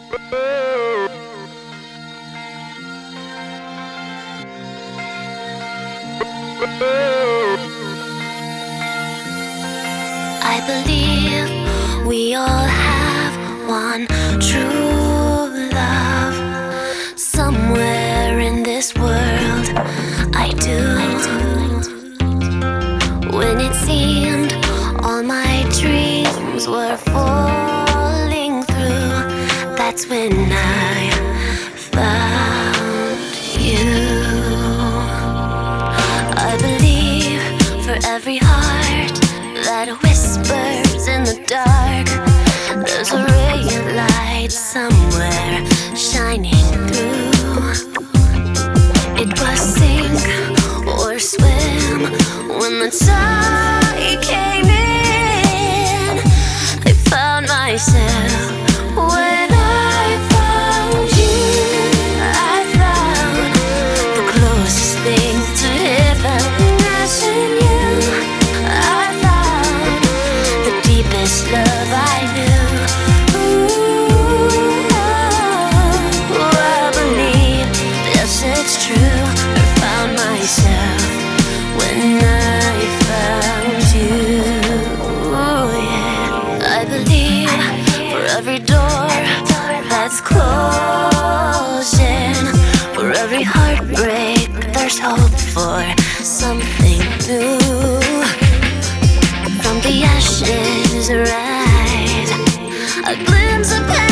I believe we all have one true love somewhere in this world. I do. When it seemed all my dreams were falling through, that's when I found you. I believe for every heart that whispers in the dark, there's a ray of light somewhere shining through. It was sink or swim. When the tide came in, I found myself. When I found you, I found the closest thing to heaven. As in you, I found the deepest love I knew. Ooh, I believe, yes, it's true. I found myself when I found you. Yeah, I believe for every door that's closing, for every heartbreak, there's hope for something new. From the ashes rise a glimpse of